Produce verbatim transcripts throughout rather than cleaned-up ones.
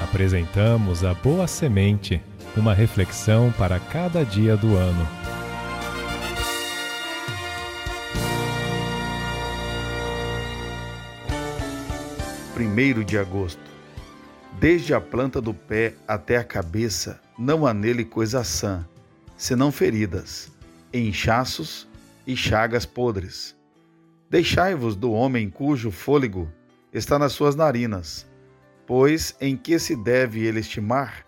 Apresentamos a Boa Semente, uma reflexão para cada dia do ano. primeiro de agosto. Desde a planta do pé até a cabeça, não há nele coisa sã, senão feridas, inchaços e chagas podres. Deixai-vos do homem cujo fôlego está nas suas narinas, pois em que se deve ele estimar?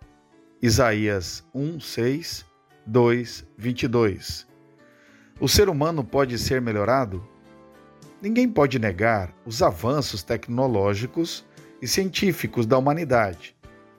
Isaías um, seis, dois, vinte e dois. O ser humano pode ser melhorado? Ninguém pode negar os avanços tecnológicos e científicos da humanidade.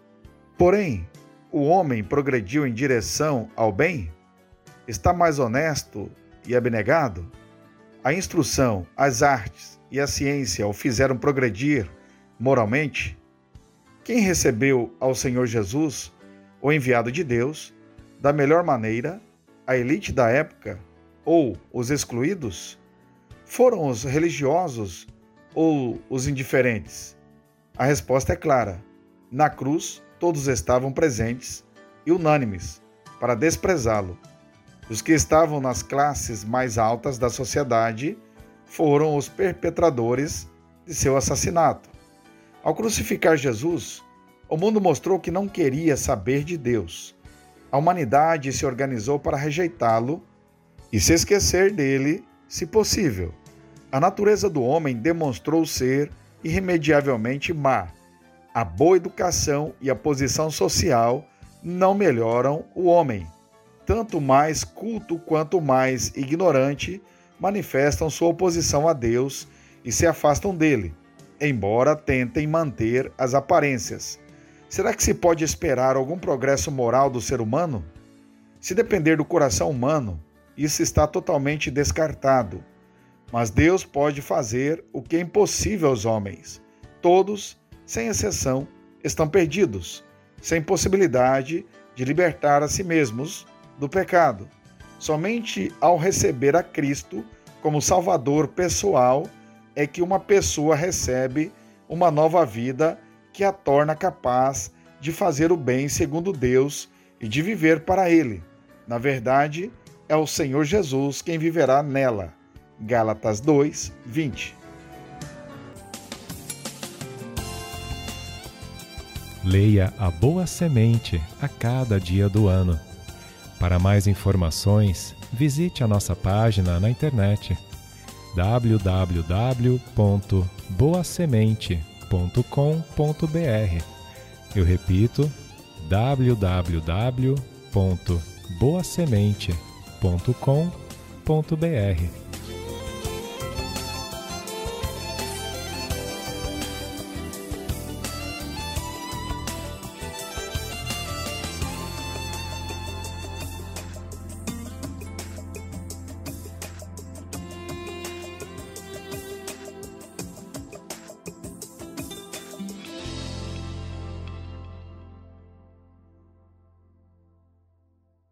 Porém, o homem progrediu em direção ao bem? Está mais honesto e abnegado? A instrução, as artes e a ciência o fizeram progredir moralmente? Quem recebeu ao Senhor Jesus, o enviado de Deus, da melhor maneira, a elite da época ou os excluídos? Foram os religiosos ou os indiferentes? A resposta é clara. Na cruz, todos estavam presentes e unânimes para desprezá-lo. Os que estavam nas classes mais altas da sociedade foram os perpetradores de seu assassinato. Ao crucificar Jesus, o mundo mostrou que não queria saber de Deus. A humanidade se organizou para rejeitá-lo e se esquecer dele, se possível. A natureza do homem demonstrou ser irremediavelmente má. A boa educação e a posição social não melhoram o homem. Tanto mais culto quanto mais ignorante manifestam sua oposição a Deus e se afastam dele, embora tentem manter as aparências. Será que se pode esperar algum progresso moral do ser humano? Se depender do coração humano, isso está totalmente descartado. Mas Deus pode fazer o que é impossível aos homens. Todos, sem exceção, estão perdidos, sem possibilidade de libertar a si mesmos do pecado. Somente ao receber a Cristo como Salvador pessoal é que uma pessoa recebe uma nova vida que a torna capaz de fazer o bem segundo Deus e de viver para Ele. Na verdade, é o Senhor Jesus quem viverá nela. Gálatas dois, vinte. Leia a Boa Semente a cada dia do ano. Para mais informações, visite a nossa página na internet w w w ponto boa semente ponto com ponto b r. Eu repito, w w w ponto boa semente ponto com ponto b r.